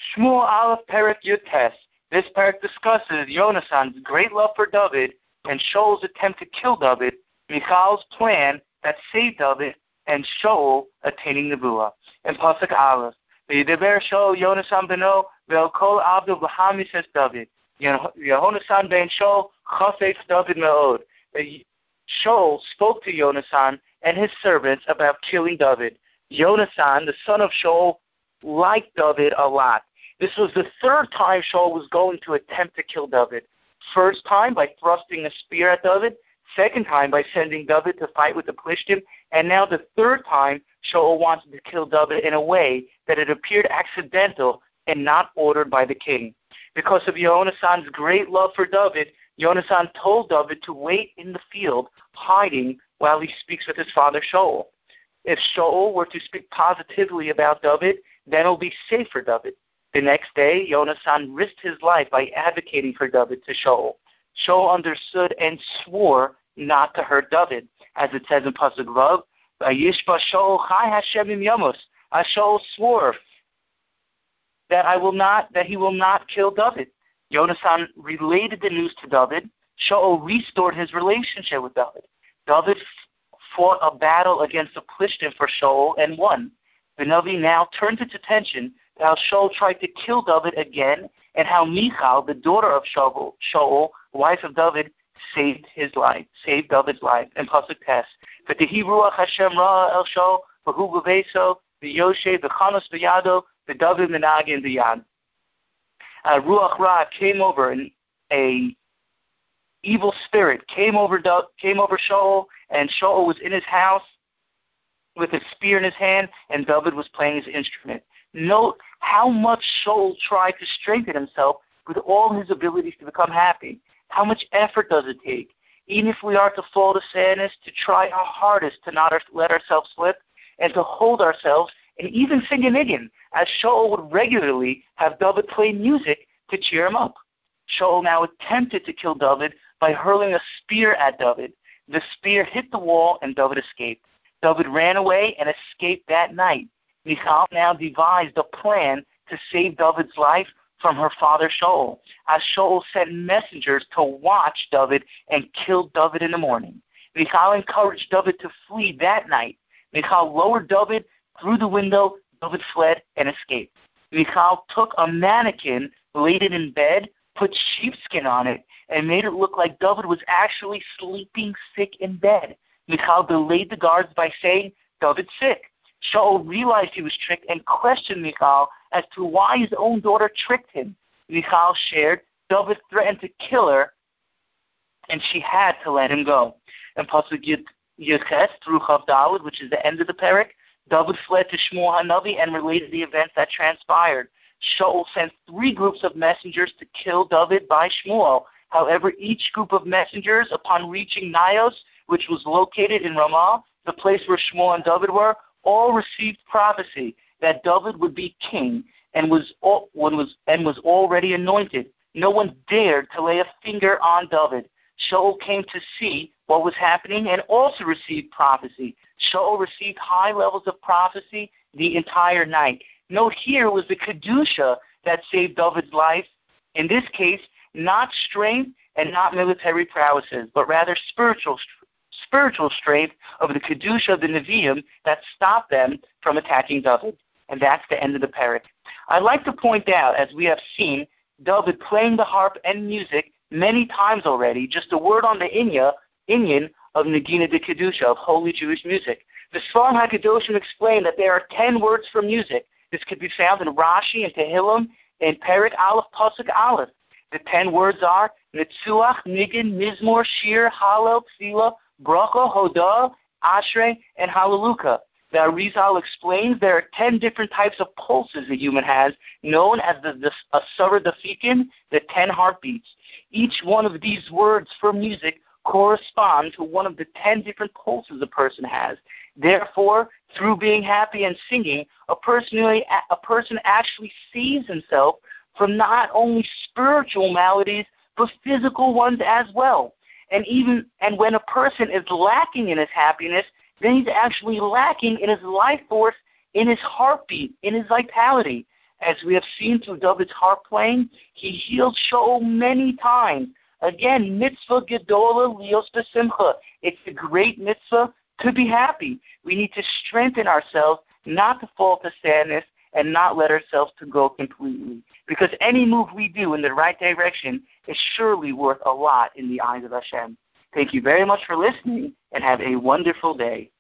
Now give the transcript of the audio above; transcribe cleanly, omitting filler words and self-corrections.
Shmuel Aleph Perek Yud Tes. This parak discusses Yonasan's great love for David and Shaul's attempt to kill David, Michal's plan that saved David, and Shaul attaining Nebuah. In Pasuk Aleph, V'yidaber Shaul Yonasan beno ve'el kol avdu b'hamises David. Yonasan ben Shaul chafetz David me'od. Shaul spoke to Yonasan and his servants about killing David. Yonasan, the son of Shaul, liked David a lot. This was the third time Shaul was going to attempt to kill David. First time by thrusting a spear at David. Second time by sending David to fight with the Plishtim. And now the third time Shaul wanted to kill David in a way that it appeared accidental and not ordered by the king. Because of Yonasan's great love for David, Yonasan told David to wait in the field, hiding while he speaks with his father Shaul. If Shaul were to speak positively about David, then it will be safe for David. The next day, Yonasan risked his life by advocating for David to Shaul. Shaul understood and swore not to hurt David, as it says in Pasuk Vav, "Vayishba Shaul chai Hashem im yamos." Shaul swore that he will not kill David. Yonasan related the news to David. Shaul restored his relationship with David. David fought a battle against the Plishtim for Shaul and won. The Navi now turned its attention to how Shaul tried to kill David again, and how Michal, the daughter of Shaul, wife of David, saved David's life. And Pasuk Tes, "V'tehi ruach Hashem ra el Shaul v'hu b'veiso v'yoshe v'chanos v'yado v'David menagin v'yad." Ruach Ra came over, and a evil spirit came over Shaul, and Shaul was in his house with a spear in his hand, and David was playing his instrument. Note how much Shaul tried to strengthen himself with all his abilities to become happy. How much effort does it take? Even if we are to fall to sadness, to try our hardest to not let ourselves slip, and to hold ourselves, and even sing a niggin, as Shaul would regularly have David play music to cheer him up. Shaul now attempted to kill David by hurling a spear at David. The spear hit the wall, and David escaped. David ran away and escaped that night. Michal now devised a plan to save David's life from her father Shaul, as Shaul sent messengers to watch David and kill David in the morning. Michal encouraged David to flee that night. Michal lowered David through the window. David fled and escaped. Michal took a mannequin, laid it in bed, put sheepskin on it, and made it look like David was actually sleeping sick in bed. Michal delayed the guards by saying, "David's sick." Shaul realized he was tricked and questioned Michal as to why his own daughter tricked him. Michal shared David threatened to kill her, and she had to let him go. In Pasuk Yud through Chav Daled, which is the end of the parak, David fled to Shmuel Hanavi and related the events that transpired. Shaul sent 3 groups of messengers to kill David by Shmuel. However, each group of messengers, upon reaching Nios, which was located in Ramah, the place where Shmuel and David were, all received prophecy that David would be king and was already anointed. No one dared to lay a finger on David. Shaul came to see what was happening and also received prophecy. Shaul received high levels of prophecy the entire night. Note here was the Kedusha that saved David's life. In this case, not strength and not military prowesses, but rather spiritual strength of the Kedusha of the Nevi'im that stopped them from attacking David. And that's the end of the parak. I'd like to point out, as we have seen, David playing the harp and music many times already, just a word on the inyan of Negina de Kedusha, of holy Jewish music. The Sfarim HaKadoshim explain that there are 10 words for music. This could be found in Rashi and Tehillim in Perek Aleph Pasuk Aleph. The 10 words are Netzuach, Nigun, Mizmor, Shir, Hallel, Tefillah, Bracha, Hodah, Ashrei, and Hallelujah. The Arizal explains there are 10 different types of pulses a human has, known as the Asara Dafikin, the 10 heartbeats. Each one of these words for music correspond to one of the 10 different pulses a person has. Therefore, through being happy and singing, a person actually saves himself from not only spiritual maladies, but physical ones as well. And when a person is lacking in his happiness, then he's actually lacking in his life force, in his heartbeat, in his vitality. As we have seen through David's harp playing, he healed Shaul many times. Again, mitzvah gedola lios b'simcha. It's a great mitzvah to be happy. We need to strengthen ourselves, not to fall to sadness, and not let ourselves to go completely. Because any move we do in the right direction is surely worth a lot in the eyes of Hashem. Thank you very much for listening, and have a wonderful day.